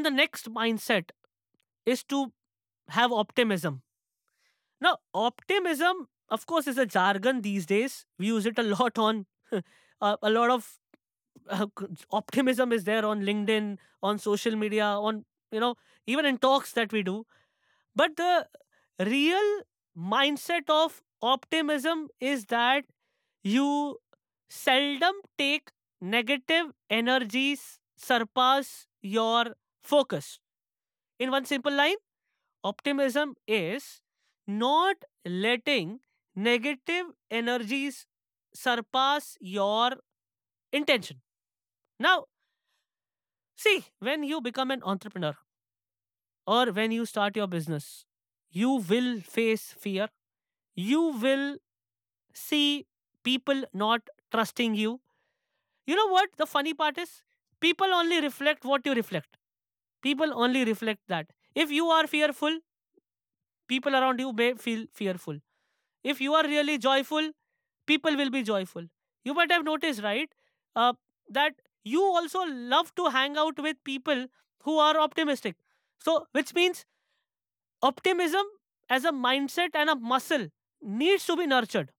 And the next mindset is to have optimism. Now, optimism, of course, is a jargon these days. We use it a lot on a lot of optimism is there on LinkedIn, on social media, on, even in talks that we do. But the real mindset of optimism is that you seldom take negative energies surpass your focus. In one simple line, optimism is not letting negative energies surpass your intention. Now, see, when you become an entrepreneur or when you start your business, you will face fear. You will see people not trusting you. You know what? The funny part is, people only reflect what you reflect. People only reflect that. If you are fearful, people around you may feel fearful. If you are really joyful, people will be joyful. You might have noticed, right? Uh, that you also love to hang out with people who are optimistic. So, which means optimism as a mindset and a muscle needs to be nurtured.